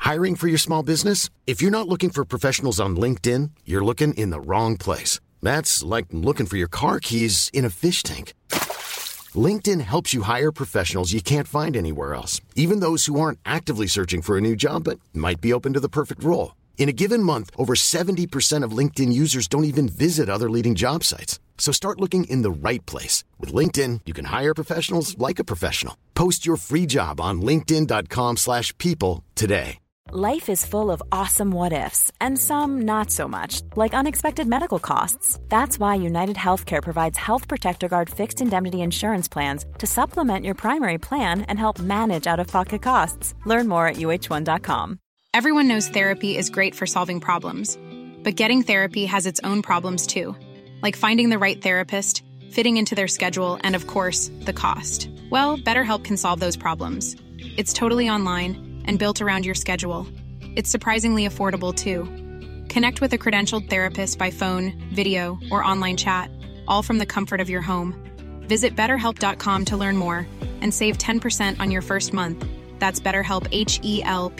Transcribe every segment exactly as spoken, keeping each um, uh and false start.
Hiring for your small business? If you're not looking for professionals on LinkedIn, you're looking in the wrong place. That's like looking for your car keys in a fish tank. LinkedIn helps you hire professionals you can't find anywhere else, even those who aren't actively searching for a new job but might be open to the perfect role. In a given month, over seventy percent of LinkedIn users don't even visit other leading job sites. So start looking in the right place. With LinkedIn, you can hire professionals like a professional. Post your free job on linkedin dot com slash people today. Life is full of awesome what-ifs, and some not so much, like unexpected medical costs. That's why United Healthcare provides Health Protector Guard fixed indemnity insurance plans to supplement your primary plan and help manage out-of-pocket costs. Learn more at U H one dot com. Everyone knows therapy is great for solving problems, but getting therapy has its own problems too, like finding the right therapist, fitting into their schedule, and of course, the cost. Well, BetterHelp can solve those problems. It's totally online and built around your schedule. It's surprisingly affordable, too. Connect with a credentialed therapist by phone, video, or online chat, all from the comfort of your home. Visit better help dot com to learn more and save ten percent on your first month. That's BetterHelp, H E L P.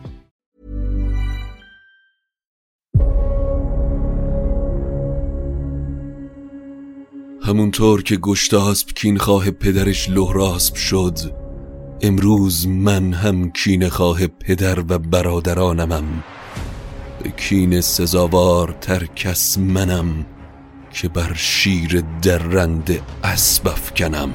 همونطور که گشتاسب کینخواه پدرش لهراسب شد، امروز من هم کینه‌خواه پدر و برادرانمم. به کین سزاوار تر کس منم که بر شیر درنده اسب افکنم.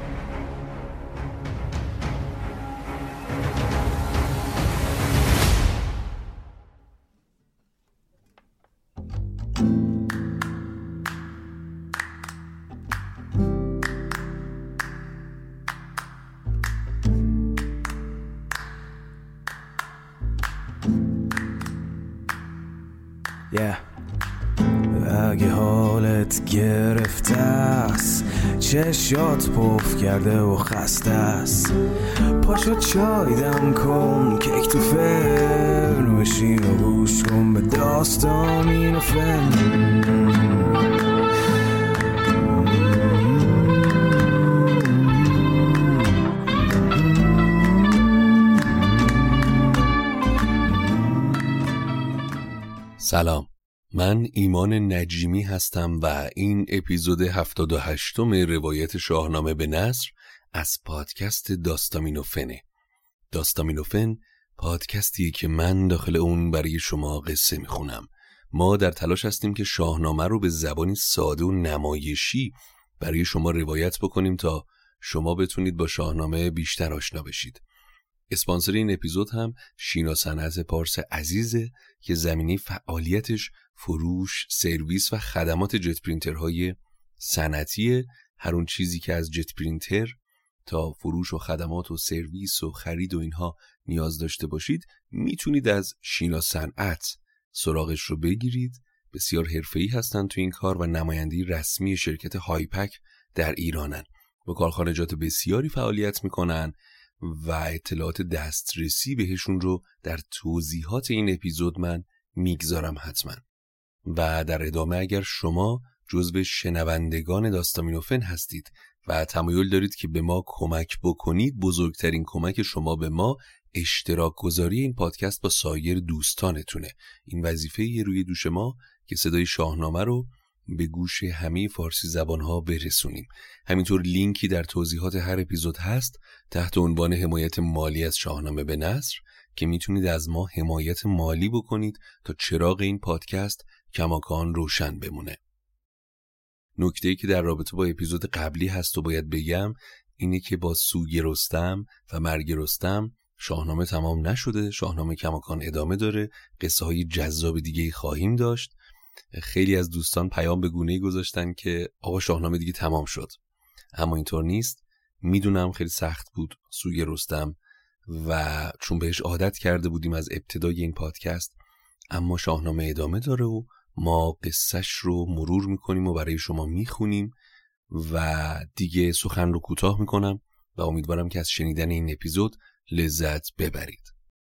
yeah. اگه حالت گرفته است، چشات پف کرده و خسته است، پاشو چای دم کن، کیک تو فرن، بشین و گوش کن به داستان و فن. سلام، من ایمان نجیمی هستم و این اپیزود هفتاد و هشتم روایت شاهنامه به نثر از پادکست داستامینوفنه. داستامینوفن پادکستیه که من داخل اون برای شما قصه میخونم. ما در تلاش هستیم که شاهنامه رو به زبانی ساده و نمایشی برای شما روایت بکنیم تا شما بتونید با شاهنامه بیشتر آشنا بشید. اسپانسر این اپیزود هم شینا صنعت پارس عزیزه که زمینه فعالیتش فروش، سرویس و خدمات جت پرینترهای صنعتیه. هر اون چیزی که از جت پرینتر تا فروش و خدمات و سرویس و خرید و اینها نیاز داشته باشید میتونید از شینا صنعت سراغش رو بگیرید. بسیار حرفه‌ای هستن تو این کار و نماینده رسمی شرکت هایپک در ایرانن. با کارخانجات بسیاری فعالیت میکنن و اطلاعات دسترسی بهشون رو در توضیحات این اپیزود من میگذارم حتما. و در ادامه اگر شما جزو شنوندگان داستامینوفن هستید و تمایل دارید که به ما کمک بکنید، بزرگترین کمک شما به ما اشتراک گذاری این پادکست با سایر دوستانتونه. این وظیفه یه روی دوش ما که صدای شاهنامه رو به گوش همه فارسی زبانها برسونیم. همینطور لینکی در توضیحات هر اپیزود هست تحت عنوان حمایت مالی از شاهنامه به نثر که میتونید از ما حمایت مالی بکنید تا چراغ این پادکست کماکان روشن بمونه. نکته‌ای که در رابطه با اپیزود قبلی هست و باید بگم اینه که با سوگ رستم و مرگ رستم شاهنامه تمام نشده. شاهنامه کماکان ادامه داره. قصه های جذاب دیگه خواهیم داشت. خیلی از دوستان پیام به گونه‌ای گذاشتن که آقا شاهنامه دیگه تمام شد، اما اینطور نیست. میدونم خیلی سخت بود سوگ رستم و چون بهش عادت کرده بودیم از ابتدای این پادکست، اما شاهنامه ادامه داره و ما قصهش رو مرور میکنیم و برای شما میخونیم و دیگه سخن رو کوتاه میکنم و امیدوارم که از شنیدن این اپیزود لذت ببرید.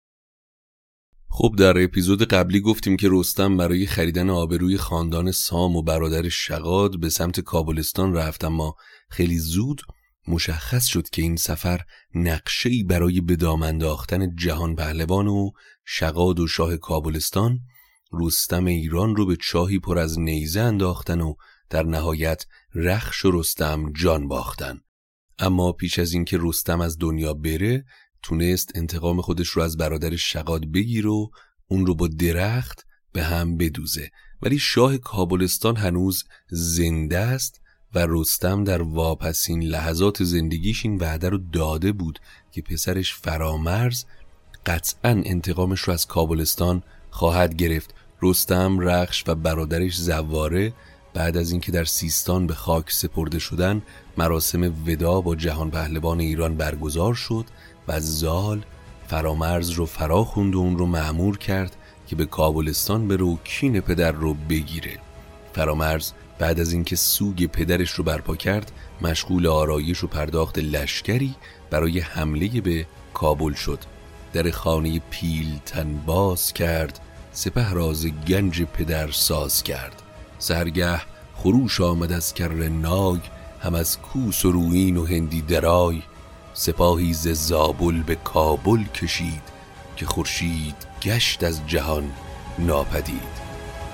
خب در اپیزود قبلی گفتیم که رستم برای خریدن آبروی خاندان سام و برادر شغاد به سمت کابلستان رفت، اما خیلی زود مشخص شد که این سفر نقشه‌ای برای به دام انداختن جهان پهلوان و شغاد و شاه کابلستان، رستم ایران رو به چاهی پر از نیزه انداختن و در نهایت رخش و رستم جان باختن. اما پیش از اینکه رستم از دنیا بره، تونست انتقام خودش رو از برادر شغاد بگیر و اون رو با درخت به هم بدوزه. ولی شاه کابلستان هنوز زنده است و رستم در واپسین لحظات زندگیش این وعده رو داده بود که پسرش فرامرز قطعاً انتقامش رو از کابلستان خواهد گرفت. رستم، رخش و برادرش زواره بعد از اینکه در سیستان به خاک سپرده شدن، مراسم وداع با جهان پهلوان ایران برگزار شد و زال فرامرز رو فرا خوند و اون رو مأمور کرد که به کابلستان بره و کین پدر رو بگیره. فرامرز بعد از اینکه سوگ پدرش رو برپا کرد، مشغول آرایش و پرداخت لشکری برای حمله به کابل شد. در خانه پیلتن باز کرد، سپه راز گنج پدر ساز کرد. سرگه خروش آمد از کر نای، هم از کوس و روین و هندی درای. سپاهی ز زابل به کابل کشید، که خورشید گشت از جهان ناپدید.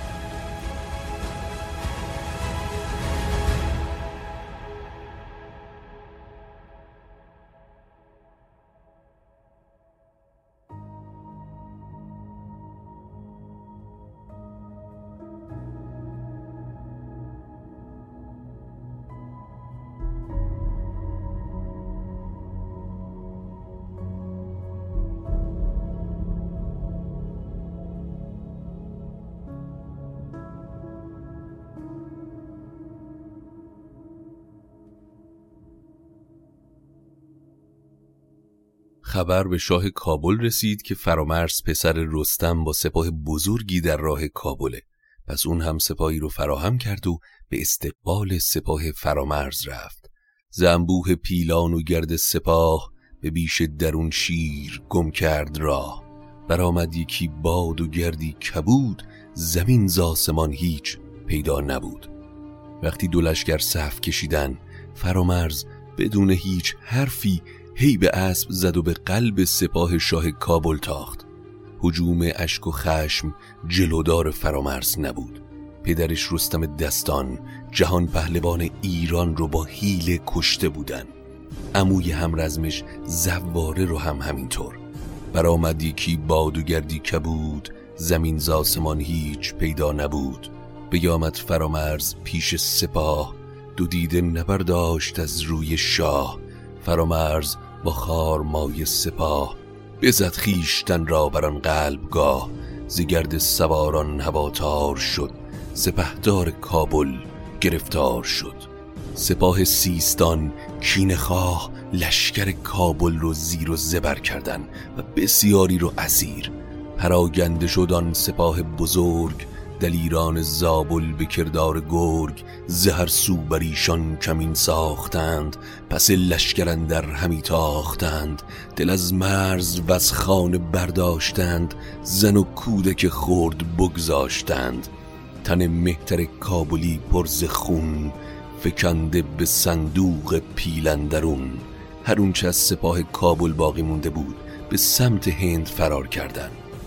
خبر به شاه کابل رسید که فرامرز پسر رستم با سپاه بزرگی در راه کابله. پس اون هم سپاهی رو فراهم کرد و به استقبال سپاه فرامرز رفت. ز انبوه پیلان و گرد سپاه، به بیش درون شیر گم کرد راه. برآمد یکی باد و گردی کبود، زمین ز آسمان هیچ پیدا نبود. وقتی دو لشکر صف کشیدن، فرامرز بدون هیچ حرفی هی به اسب زد و به قلب سپاه شاه کابل تاخت. هجوم اشک و خشم جلودار فرامرز نبود. پدرش رستم دستان جهان پهلوان ایران رو با حیله کشته بودن. عموی همرزمش زواره رو هم همینطور. برآمد یکی باد و گردی کبود، زمین ز آسمان هیچ پیدا نبود. بیامد فرامرز پیش سپاه، دو دیده نبرداشت از روی شاه. فرامرز با خارمای سپاه، بزد خویشتن را بر آن قلبگاه. ز گرد سواران هواتار شد، سپهدار کابل گرفتار شد. سپاه سیستان کینه خواه لشکر کابل رو زیر و زبر کردن و بسیاری رو اسیر. پراگنده شد آن سپاه بزرگ، دلیران زابل به کردار گرگ. ز هر سو بر ایشان کمین ساختند، پس لشکر اندر همی تاختند. دل از مرز و از خانه برداشتند، زن و کودک خرد بگذاشتند. تن مهتر کابلی پر ز خون، فکنده به صندوق پیل اندرون. هر اونچه از سپاه کابل باقی مونده بود به سمت هند فرار کردن.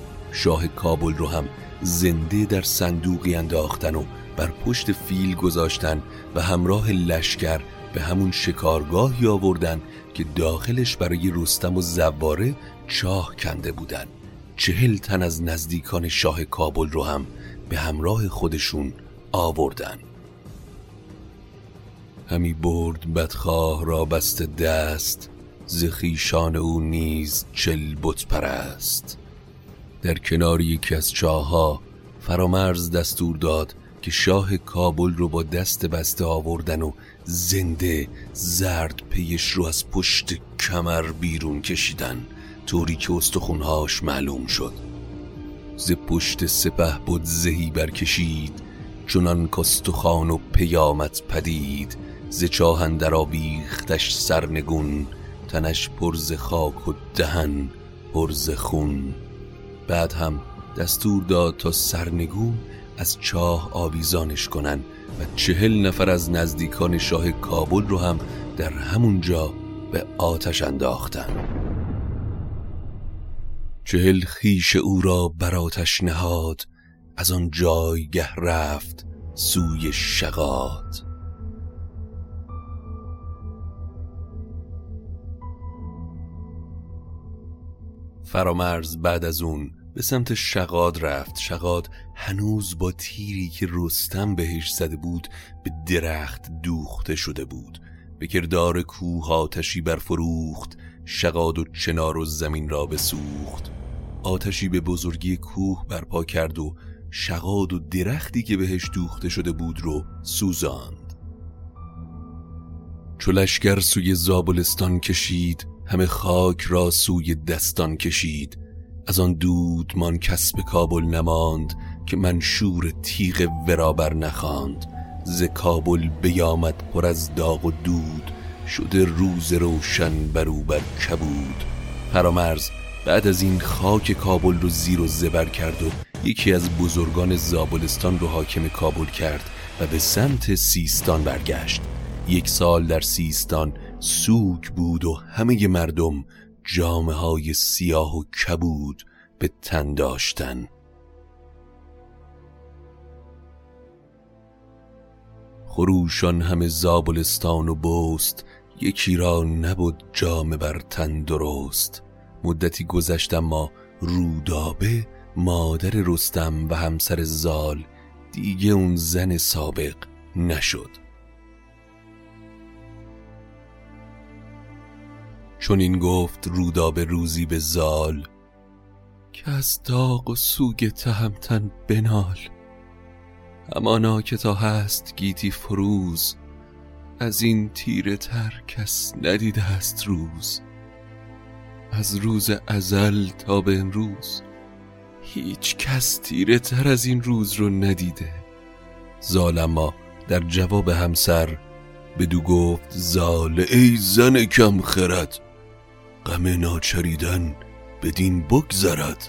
شاه کابل رو هم زنده در صندوقی انداختن و بر پشت فیل گذاشتن و همراه لشکر به همون شکارگاهی آوردن که داخلش برای رستم و زواره چاه کنده بودن. چهل تن از نزدیکان شاه کابل رو هم به همراه خودشون آوردن. همی برد بدخواه را بست دست، ز خویشان او نیز چل بت پرست. در کنار یکی از چاه‌ها فرامرز دستور داد که شاه کابل رو با دست بسته آوردن و زنده زرد پیش رو از پشت کمر بیرون کشیدن، طوری که استخونهاش معلوم شد. ز پشت سپه بود زهی برکشید، چنان کاستخوان و پیامت پدید. ز چاه اندر آویختش سرنگون، تنش پر ز خاک و دهن پر ز خون. بعد هم دستور داد تا سرنگون از چاه آویزانش کنن و چهل نفر از نزدیکان شاه کابل رو هم در همون جا به آتش انداختن. چهل خویش او را بر آتش نهاد، از آن جایگه رفت سوی شغاد. فرامرز بعد از اون به سمت شغاد رفت. شغاد هنوز با تیری که رستم بهش زده بود به درخت دوخته شده بود. به کردار کوه آتشی برفروخت، شغاد و چنار و زمین را بسوخت. آتشی به بزرگی کوه برپا کرد و شغاد و درختی که بهش دوخته شده بود رو سوزاند. چو لشکر سوی زابلستان کشید، همه خاک را سوی دستان کشید. از آن دودمان کس به کابل نماند، که منشور تیغ ورا بر نخواند. ز کابل بیامد پر از داغ و دود، شده روز روشن برو بر کبود. فرامرز بعد از این خاک کابل رو زیر و زبر کرد و یکی از بزرگان زابلستان رو حاکم کابل کرد و به سمت سیستان برگشت. یک سال در سیستان سوگ بود و همه مردم جامه های سیاه و کبود به تن داشتن. خروشان همه زابلستان و بست، یکی را نبود جامه بر تن درست. مدتی گذشت اما رودابه مادر رستم و همسر زال دیگه اون زن سابق نشد. چون این گفت رودابه روزی به زال، که از داغ و سوگ تهمتن بنال. همانا که تا هست گیتی فروز، از این تیره تر کس ندیده است روز. از روز ازل تا به امروز، هیچ کس تیره تر از این روز رو ندیده. زال اما در جواب همسر بدو گفت زال ای زن کم خرد، غم ناچریدن بدین بگذرد.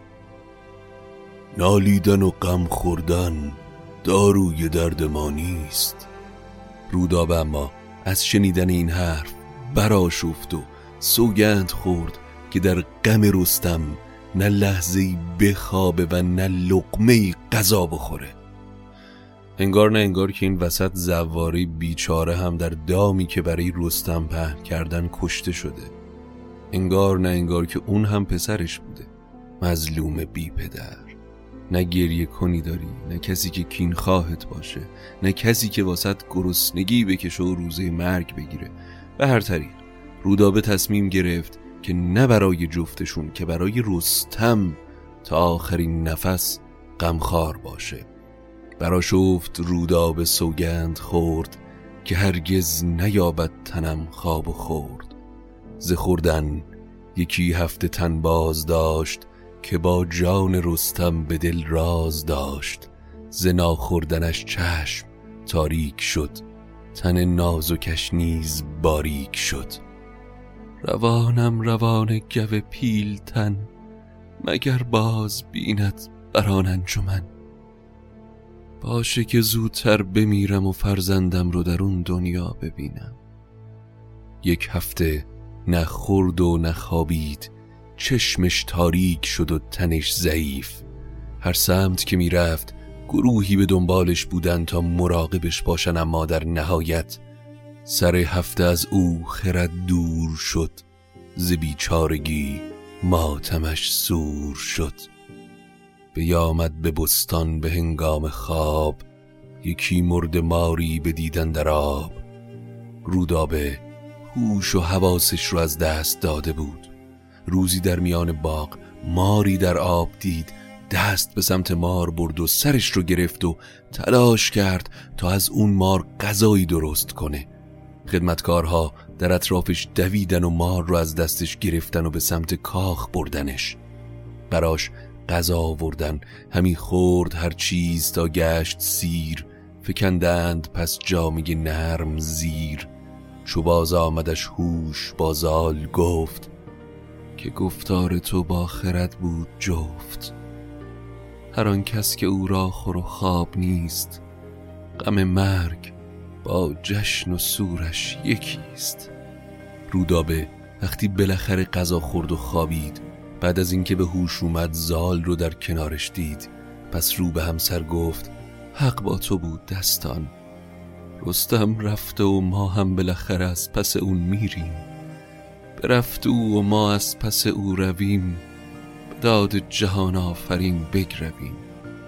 نالیدن و غم خوردن داروی درد ما نیست. رودابه اما از شنیدن این حرف برآشفت و سوگند خورد که در غم رستم نه لحظه‌ای بخوابه و نه لقمه‌ای غذا بخوره. انگار نه انگار که این وسط زواری بیچاره هم در دامی که برای رستم پهن کردن کشته شده. انگار نه انگار که اون هم پسرش بوده، مظلوم بی پدر. نه گریه کنی داری، نه کسی که کین خواهت باشه، نه کسی که واسط گرسنگی بکشه و روزه مرگ بگیره. به هر طریق رودابه تصمیم گرفت که نه برای جفتشون که برای رستم تا آخرین نفس غمخوار باشه. برآشفت رودابه سوگند خورد، که هرگز نیابد تنم خواب و خورد. ز خوردن یکی هفته تن باز داشت، که با جان رستم به دل راز داشت. ز ناخوردنش چشم تاریک شد، تن نازکش نیز باریک شد. روانم روان گو پیلتن، مگر باز بیند بران انجمن. باشه که زودتر بمیرم و فرزندم رو در اون دنیا ببینم. یک هفته نه خورد و نه خوابید، چشمش تاریک شد و تنش ضعیف. هر سمت که می رفت گروهی به دنبالش بودن تا مراقبش باشن، اما در نهایت سر هفته از او خرد دور شد. ز بیچارگی ماتمش سور شد. بیامد به بستان به هنگام خواب، یکی مرد ماری بدیدن در آب. رودابه هوش و حواسش رو از دست داده بود. روزی در میان باغ ماری در آب دید، دست به سمت مار برد و سرش رو گرفت و تلاش کرد تا از اون مار غذایی درست کنه. خدمتکارها در اطرافش دویدن و مار رو از دستش گرفتن و به سمت کاخ بردنش. براش غذا آوردن، همی خورد هر چیز تا گشت سیر. فکندند پس جامه نرم زیر. چو باز آمدش هوش با زال گفت، که گفتار تو با خرد بود جفت. هر آن کس که او را خور و خواب نیست، غم مرگ با جشن و سورش یکیست. رودابه وقتی بالاخره غذا خورد و خوابید، بعد از اینکه به هوش اومد زال رو در کنارش دید. پس رو به همسر گفت حق با تو بود دستان. رستم رفته و ما هم بالاخره از پس اون میریم. برفت او و ما از پس او رویم، داد جهان آفرین بگرویم.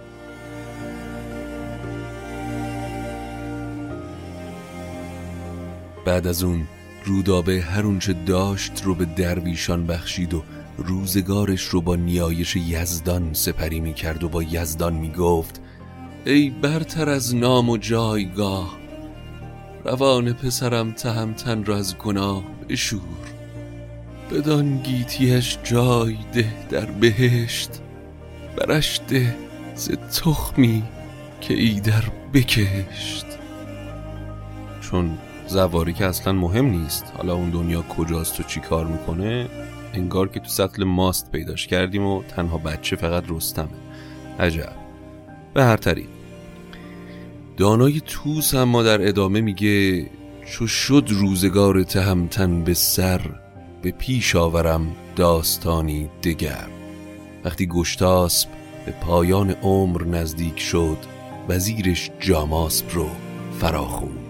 بعد از اون رودابه هر اونچه داشت رو به درویشان بخشید و روزگارش رو با نیایش یزدان سپری می کرد و با یزدان می گفت ای برتر از نام و جایگاه، روان پسرم تهمتن را از گناه بشور. بدان گیتیش جای ده در بهشت، برش ده ز تخمی که ایدر بکشت. چون زواری که اصلا مهم نیست، حالا اون دنیا کجاست و چی کار میکنه، انگار که تو سطل ماست پیداش کردیم و تنها بچه فقط رستمه. عجب. به هر طریق دانای توس اما در ادامه میگه چو شد روزگار تهمتن به سر، به پیش آورم داستانی دگر. وقتی گشتاسپ به پایان عمر نزدیک شد، وزیرش جاماسپ رو فراخوند.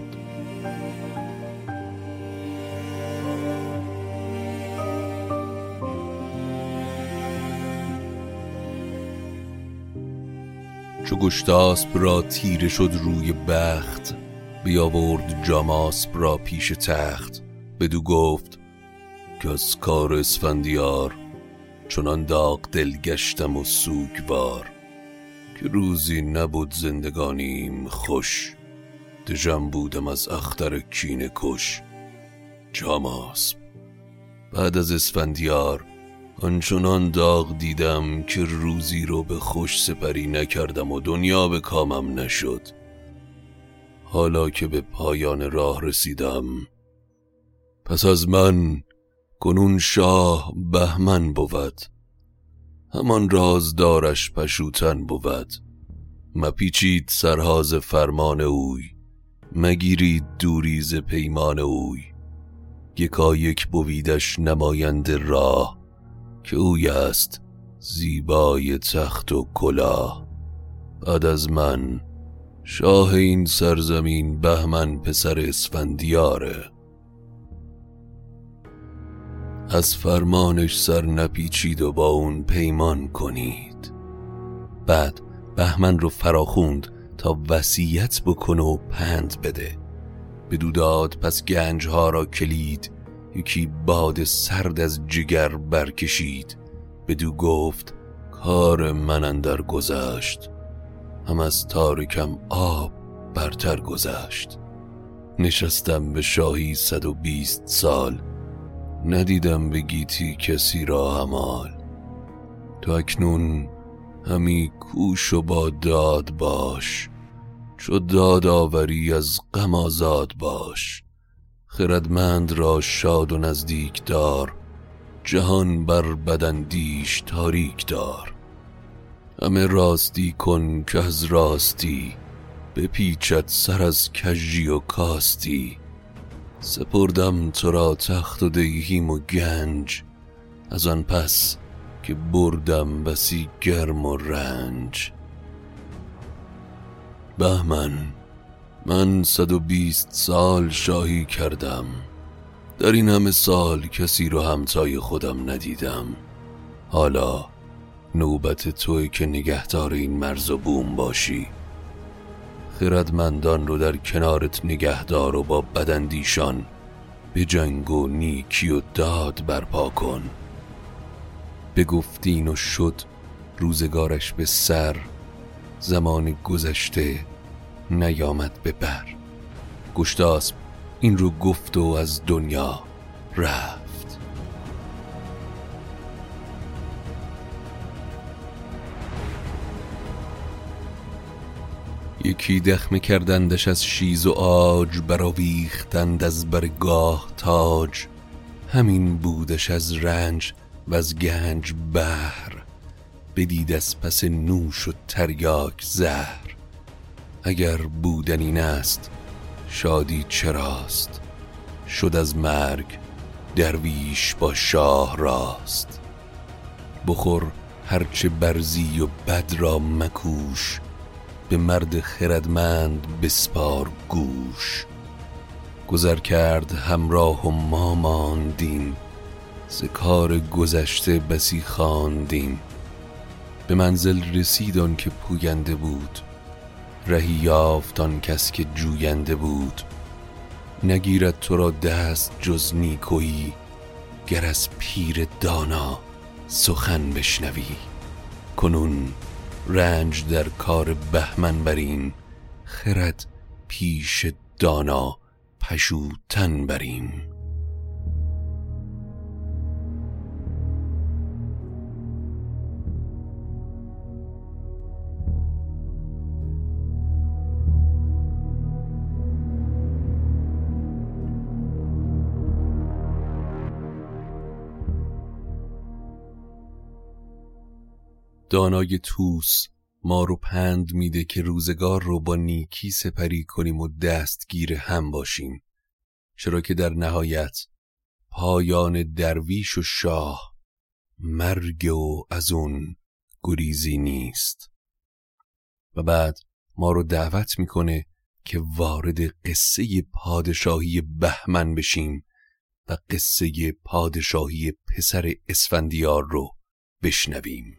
چو گشتاسپ را تیره شد روی بخت، بیاورد جاماسپ را پیش تخت. بدو گفت که از کار اسفندیار، چنان داغ دل گشتم و سوگوار. که روزی نبود زندگانیم خوش، دژم بودم از اختر کینه کش. جاماسپ بعد از اسفندیار آنچنان داغ دیدم، که روزی رو به خوش سپری نکردم و دنیا به کامم نشد. حالا که به پایان راه رسیدم، پس از من کنون شاه بهمن بود. همان رازدارش پشوتن بود. مپیچید سرهاز فرمان اوی، مگیرید دوری ز پیمان اوی. یکا یک بویدش نماینده راه، که اوی است زیبای تخت و کلاه. بعد از من شاه این سرزمین بهمن پسر اسفندیاره. از فرمانش سر نپیچید و با اون پیمان کنید. بعد بهمن رو فراخوند تا وصیت بکنه و پند بده. بدو داد پس گنجها را کلید، یکی باد سرد از جگر برکشید. بدو گفت کار من اندر گذشت، هم از تارکم آب برتر گذشت. نشستم به شاهی صد و بیست سال، ندیدم به گیتی کسی را همال. تو اکنون همی کوش و با داد باش، چو داد آوری از غم آزاد باش. خردمند را شاد و نزدیک دار، جهان بر بداندیش تاریک دار. همه راستی کن که از راستی، بپیچد سر از کژی و کاستی. سپردم تو را تخت و دیهیم و گنج، از آن پس که بردم بسی گرم و رنج. بهمن من صد و بیست سال شاهی کردم، در این همه سال کسی رو همتای خودم ندیدم. حالا نوبت توی که نگهدار این مرز و بوم باشی. خردمندان رو در کنارت نگهدار و با بداندیشان به جنگ و نیکی و داد برپا کن. بگفتین و شد روزگارش به سر، زمان گذشته نیامد به بر. گشتاسپ این رو گفت و از دنیا رفت. یکی دخمه کردندش از شیز و آج، برآویختند از برگاه تاج. همین بودش از رنج و از گنج بحر، بدید از پس نوش و تریاک زهر. اگر بودن این است شادی چراست، شد از مرگ درویش با شاه راست. بخور هرچه برزی و بد را مکوش، به مرد خردمند بسپار گوش. گذر کرد همراه و ما ماندیم، ز کار گذشته بسی خواندیم. به منزل رسید آن که پوینده بود، رهی یافت آن کس که جوینده بود. نگیرد تو را دست جز نیکویی، گر از پیر دانا سخن بشنوی. کنون رنج در کار بهمن بریم، خرد پیش دانا پشوتن بریم. دانای توس ما رو پند میده که روزگار رو با نیکی سپری کنیم و دستگیر هم باشیم، چرا که در نهایت پایان درویش و شاه مرگ و از اون گریزی نیست. و بعد ما رو دعوت میکنه که وارد قصه پادشاهی بهمن بشیم و قصه پادشاهی پسر اسفندیار رو بشنویم.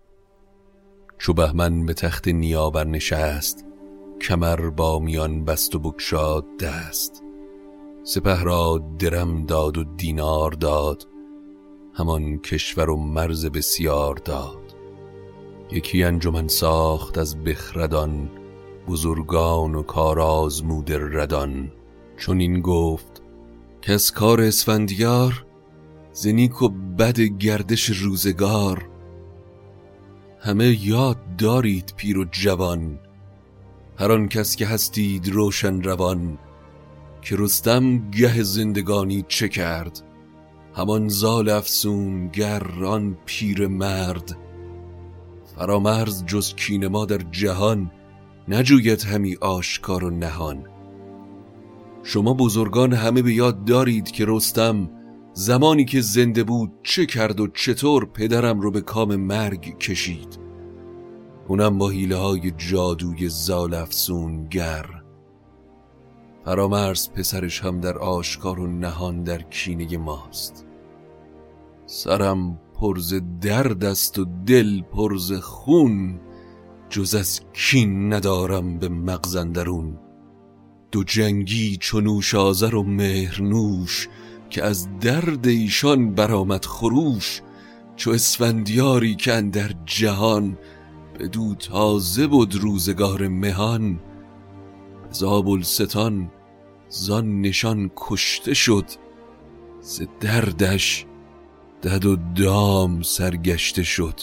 چو بهمن به تخت نیابر نشست، کمر با میان بست و بگشاد دست. سپه را درم داد و دینار داد، همان کشور و مرز بسیار داد. یکی انجمن ساخت از بخردان، بزرگان و کارآزمود ردان. چون این گفت که از کار اسفندیار، ز نیک و بد گردش روزگار. همه یاد دارید پیر و جوان، هر آن کس که هستید روشن روان. که رستم گه زندگانی چه کرد، همان زال افسون گر آن پیر مرد. فرامرز جز کین ما در جهان، نجوید همی آشکار و نهان. شما بزرگان همه به یاد دارید که رستم زمانی که زنده بود چه کرد و چطور پدرم رو به کام مرگ کشید، اونم با حیله های جادوی زال افسون گر. فرامرز پسرش هم در آشکار و نهان در کینه ماست. سرم پرز درد است و دل پرز خون، جز از کین ندارم به مغز اندرون. دو جنگی چو نوشازر و مهرنوش، که از درد ایشان برآمد خروش. چو اسفندیاری که اندر جهان، بدو تازه بود روزگار مهان. زابلستان زان نشان کشته شد، ز دردش دد و دام سرگشته شد.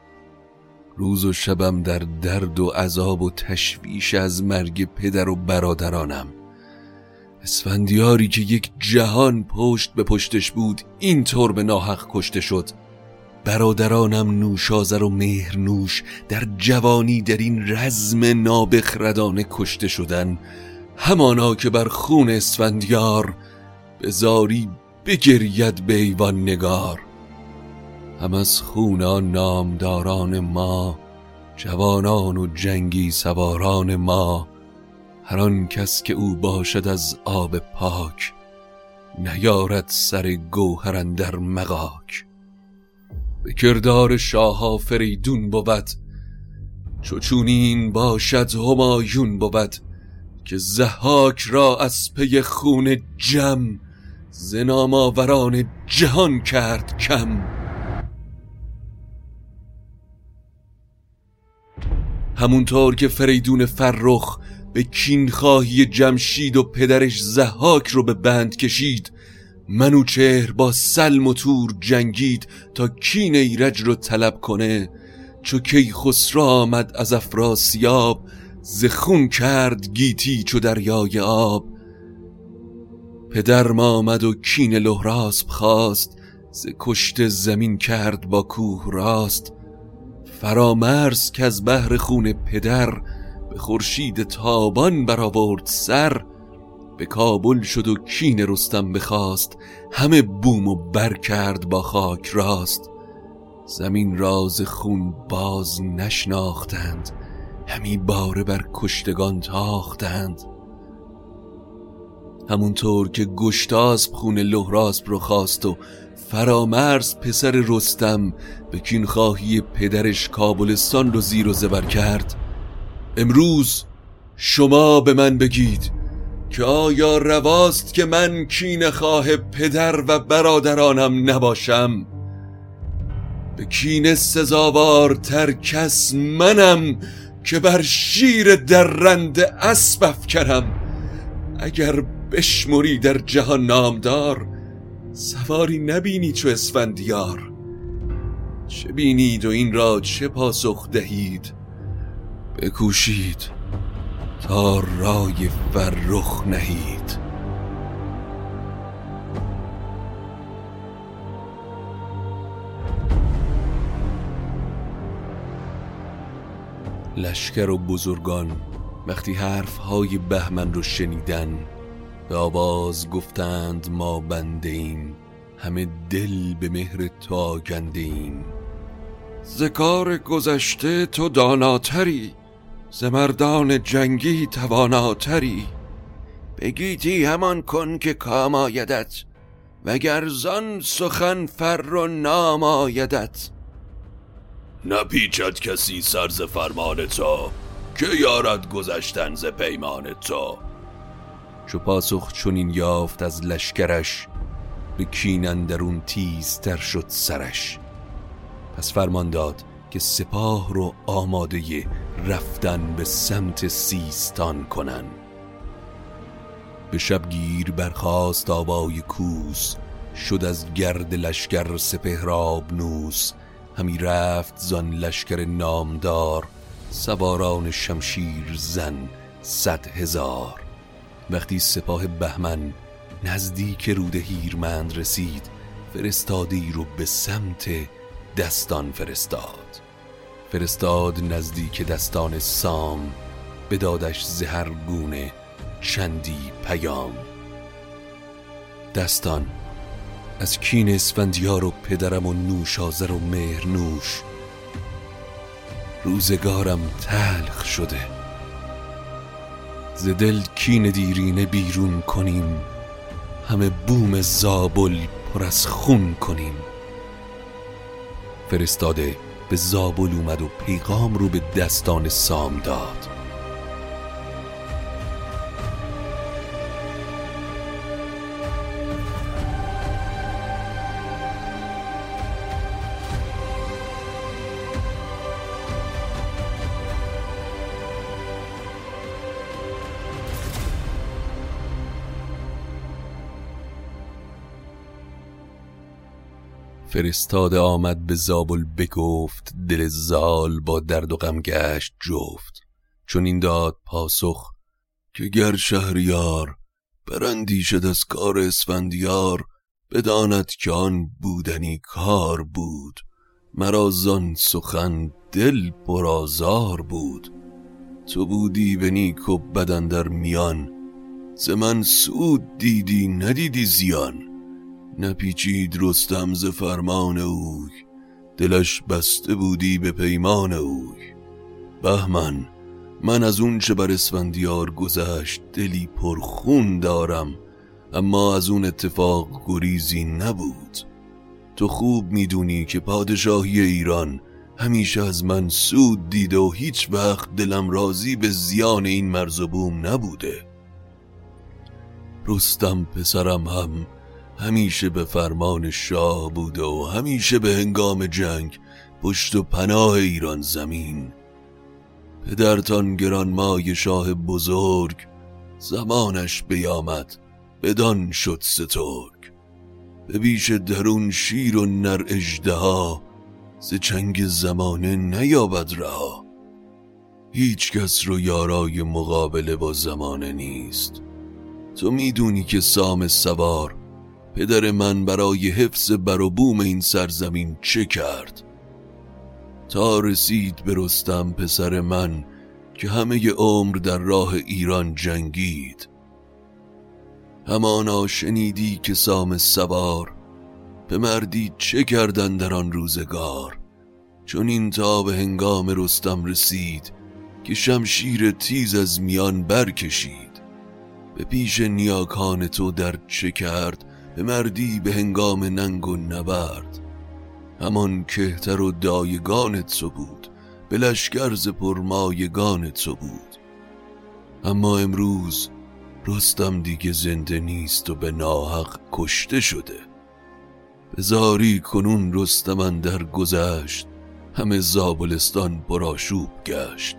روز و شبم در درد و عذاب و تشویش از مرگ پدر و برادرانم. اسفندیاری که یک جهان پشت به پشتش بود، این طور به ناحق کشته شد. برادرانم نوشازر و مهرنوش، در جوانی در این رزم نابخردانه کشته شدن. همانا که بر خون اسفندیار، به زاری بگرید به ایوان نگار. هم از خون آن نامداران ما، جوانان و جنگی سواران ما. هر آن کس که او باشد از آب پاک، نیارد سر گوهر اندر مغاک. به کردار شاه فریدون بود، چو چونین باشد همایون بود. که ضحاک را از پی خون جم، ز نامآوران جهان کرد کم. همونطور که فریدون فرخ به کینخواهی جمشید و پدرش ضحاک رو به بند کشید، منوچهر با سلم و تور جنگید تا کین ایرج رو طلب کنه. چو کیخسرو آمد از افراسیاب، ز خون کرد گیتی چو دریای آب. پدرم آمد و کین لهراسپ خواست، ز کشته زمین کرد با کوه راست. فرامرز که از بحر خون پدر، به خورشید تابان برآورد سر. به کابل شد و کین رستم بخواست، همه بوم و بر کرد با خاک راست. زمین راز خون باز نشناختند، همی باره بر کشتگان تاختند. همونطور که گشتاسب خون لهراسب رو خواست و فرامرز پسر رستم به کینخواهی پدرش کابلستان رو زیر و زبر کرد، امروز شما به من بگید که آیا رواست که من کینخواه پدر و برادرانم نباشم؟ به کینه سزاوارتر کس منم که بر شیر درنده اسب افکنم. اگر بشمری در جهان نامدار، سواری نبینی چو اسفندیار. چه بینید و این را چه پاسخ دهید؟ بکوشید تا رای فرخ نهید. لشکر و بزرگان وقتی حرفهای بهمن رو شنیدن، به آواز گفتند ما بنده ایم، همه دل به مهر تو آگنده ایم. ز کار گذشته تو داناتری، ز مردان جنگی تواناتری. بگیتی همان کن که کام آیدت، وگر زان سخن فر و نام آیدت. نپیچد کسی سر ز فرمان تو، که یارد گذشتن ز پیمان تو. چو پاسخ چنین یافت از لشکرش، به کین اندرون تیزتر شد سرش. پس فرمان داد که سپاه رو آماده رفتن به سمت سیستان کنن. به شبگیر برخاست آوای کوس، شد از گرد لشکر سپهراب نوس. همی رفت زان لشکر نامدار، سواران شمشیر زن صد هزار. وقتی سپاه بهمن نزدیک رود هیرمند رسید، فرستادی رو به سمت دستان فرستاد. فرستاد نزدیک دستان سام، بدادش زهر گونه چندی پیام. دستان از کین اسفندیار و پدرم و نوشازر و مهرنوش، روزگارم تلخ شده. ز دل کین دیرینه بیرون کنیم، همه بوم زابل پر از خون کنیم. فرستاده به زابل اومد و پیغام رو به دستان سام داد. فرستاده آمد به زابل بگفت، دل زال با درد و غم گشت جفت. چون این داد پاسخ که گر شهریار براندیشد از کار اسفندیار، بداند که آن بودنی کار بود. مرا زان سخن دل پرآزار بود. تو بودی به نیک و بد اندر میان، ز من سود دیدی ندیدی زیان. نپیچید رستم ز فرمان اوی، دلش بسته بودی به پیمان اوی. بهمن من از اون چه بر اسفندیار گذشت، دلی پرخون دارم، اما از اون اتفاق گریزی نبود. تو خوب میدونی که پادشاهی ایران همیشه از من سود دیده و هیچ وقت دلم راضی به زیان این مرز و بوم نبوده. رستم پسرم هم همیشه به فرمان شاه بوده و همیشه به هنگام جنگ پشت و پناه ایران زمین. پدرتان گرانمای شاه بزرگ، زمانش بیامد بدان شد سترگ. به بیش درون شیر و نر اژدها، ز چنگ زمانه نیابد رها. هیچ کس رو یارای مقابله با زمانه نیست. تو میدونی که سام سوار پدر من برای حفظ بر و بوم این سرزمین چه کرد، تا رسید به رستم پسر من که همه ی عمر در راه ایران جنگید. همانا شنیدی که سام سوار به مردی چه کردن در آن روزگار. چون این تا به هنگام رستم رسید که شمشیر تیز از میان برکشید. به پیش نیاکان تو در چه کرد به مردی به هنگام ننگ و نبرد. همان کهتر و دایگان تو بود به لشکر ز پرمایگان تو بود. اما امروز رستم دیگه زنده نیست و به ناحق کشته شده. به زاری کنون رستم اندر گذشت همه زابلستان پرآشوب گشت.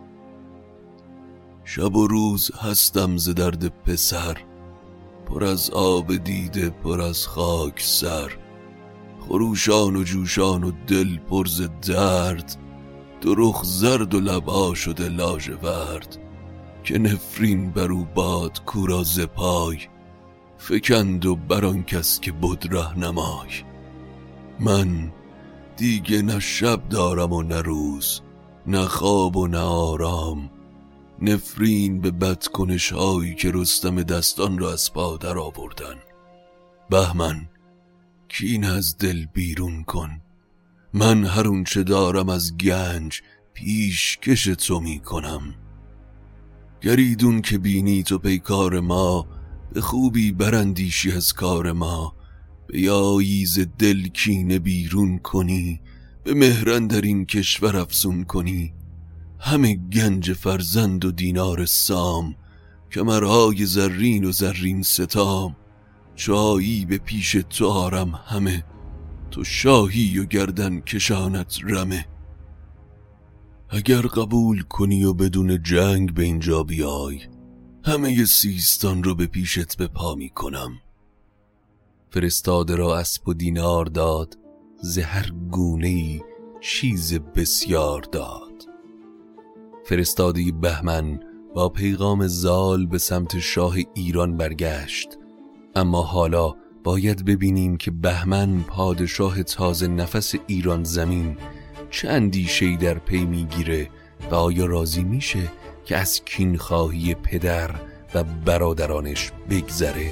شب و روز هستم ز درد پسر پر از آب دیده پر از خاک سر. خروشان و جوشان و دل پر ز درد دو رخ زرد و لبها شده لاژورد. که نفرین برو باد کورا ز پای فکند و بران کس که بود رهنمای. من دیگه نه شب دارم و نه روز نه خواب و نه آرام. نفرین به بدکنش هایی که رستم دستان را از پا در آوردن. بهمن کین از دل بیرون کن. من هر اون چه دارم از گنج پیشکش تو می کنم. گریدون که بینی تو پیکار ما به خوبی برندیشی از کار ما. به یایی ز دل کینه بیرون کنی به مهرن در این کشور افزون کنی. همه گنج فرزند و دینار سام کمرهای زرین و زرین ستام. چایی به پیش تو آرم همه تو شاهی و گردن کشانت رمه. اگر قبول کنی و بدون جنگ به اینجا بیای همه سیستان رو به پیشت به پا می کنم. فرستاده را اسب و دینار داد ز هر گونه‌ای چیز بسیار داد. فرستاده بهمن با پیغام زال به سمت شاه ایران برگشت. اما حالا باید ببینیم که بهمن پادشاه تازه نفس ایران زمین چه اندیشه‌ای در پی میگیره و آیا راضی میشه که از کینخواهی پدر و برادرانش بگذره؟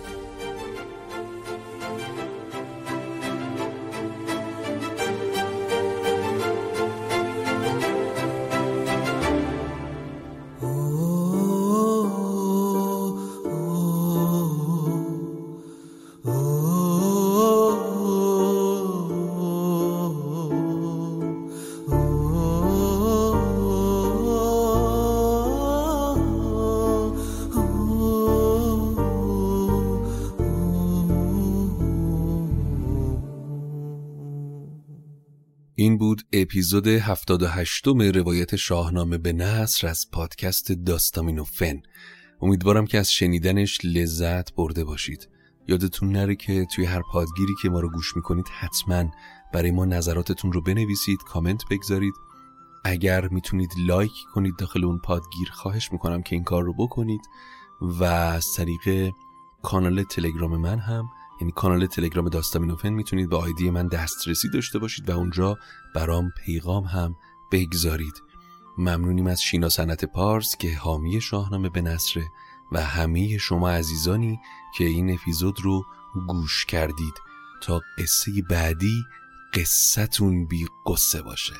این بود اپیزود هفتاد و هشتم روایت شاهنامه به نثر از پادکست داستامینوفن. امیدوارم که از شنیدنش لذت برده باشید. یادتون نره که توی هر پادگیری که ما رو گوش میکنید حتما برای ما نظراتتون رو بنویسید، کامنت بگذارید. اگر میتونید لایک کنید داخل اون پادگیر خواهش میکنم که این کار رو بکنید. و از طریق کانال تلگرام من هم، یعنی کانال تلگرام داستامینوفن، میتونید به آیدی من دسترسی داشته باشید و اونجا برام پیغام هم بگذارید. ممنونیم از شینا صنعت پارس که حامی شاهنامه به نثر و همه شما عزیزانی که این اپیزود رو گوش کردید. تا قصه بعدی قصتون بی قصه باشه.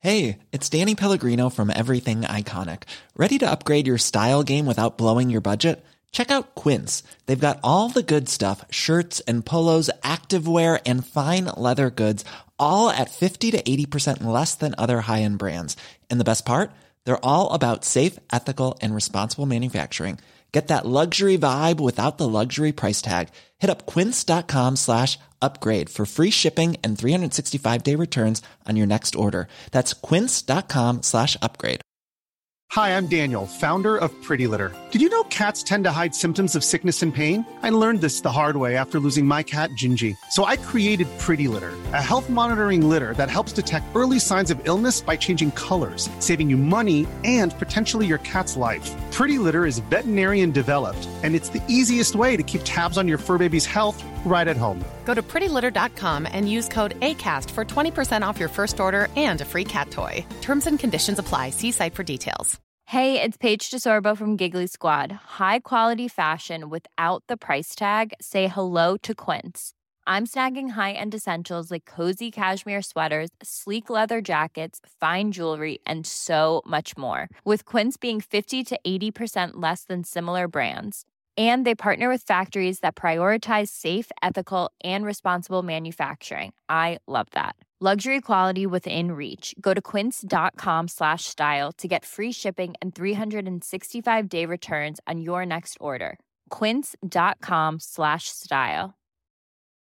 Hey, it's Danny Pellegrino from Everything Iconic. Ready to upgrade your style game without blowing your budget? Check out Quince. They've got all the good stuff, shirts and polos, activewear, and fine leather goods, all at fifty to eighty percent less than other high-end brands. And the best part? They're all about safe, ethical, and responsible manufacturing. Get that luxury vibe without the luxury price tag. Hit up quince.com slash upgrade for free shipping and three sixty-five day returns on your next order. That's quince.com slash upgrade. Hi, I'm Daniel, founder of Pretty Litter. Did you know cats tend to hide symptoms of sickness and pain? I learned this the hard way after losing my cat, Gingy. So I created Pretty Litter, a health monitoring litter that helps detect early signs of illness by changing colors, saving you money and potentially your cat's life. Pretty Litter is veterinarian developed, and it's the easiest way to keep tabs on your fur baby's health right at home. Go to pretty litter dot com and use code ACAST for twenty percent off your first order and a free cat toy. Terms and conditions apply. See site for details. Hey, it's Paige DeSorbo from Giggly Squad. High quality fashion without the price tag. Say hello to Quince. I'm snagging high-end essentials like cozy cashmere sweaters, sleek leather jackets, fine jewelry, and so much more. With Quince being fifty to eighty percent less than similar brands. And they partner with factories that prioritize safe, ethical, and responsible manufacturing. I love that. Luxury quality within reach. Go to quince.com slash style to get free shipping and three sixty-five day returns on your next order. Quince.com slash style.